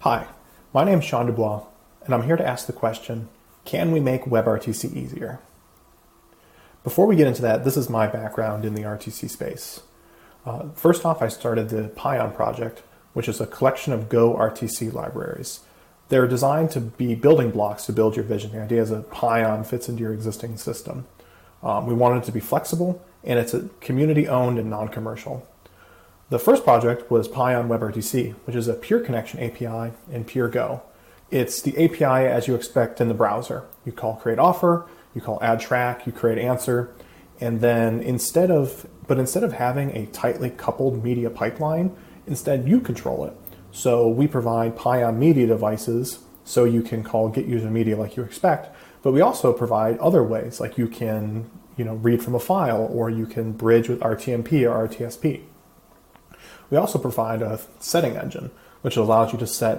Hi, my name is Sean Dubois, and I'm here to ask the question, can we make WebRTC easier? Before we get into that, this is my background in the RTC space. First off, I started the Pion project, which is a collection of Go RTC libraries. They're designed to be building blocks to build your vision. The idea is a Pion fits into your existing system. We wanted it to be flexible, and it's a community-owned and non-commercial. The first project was Pion WebRTC, which is a pure connection API in pure Go. It's the API as you expect in the browser. You call create offer, you call add track, you create answer, and then instead of having a tightly coupled media pipeline, instead you control it. So we provide Pion media devices so you can call get user media like you expect, but we also provide other ways, like you can read from a file, or you can bridge with RTMP or RTSP. We also provide a setting engine, which allows you to set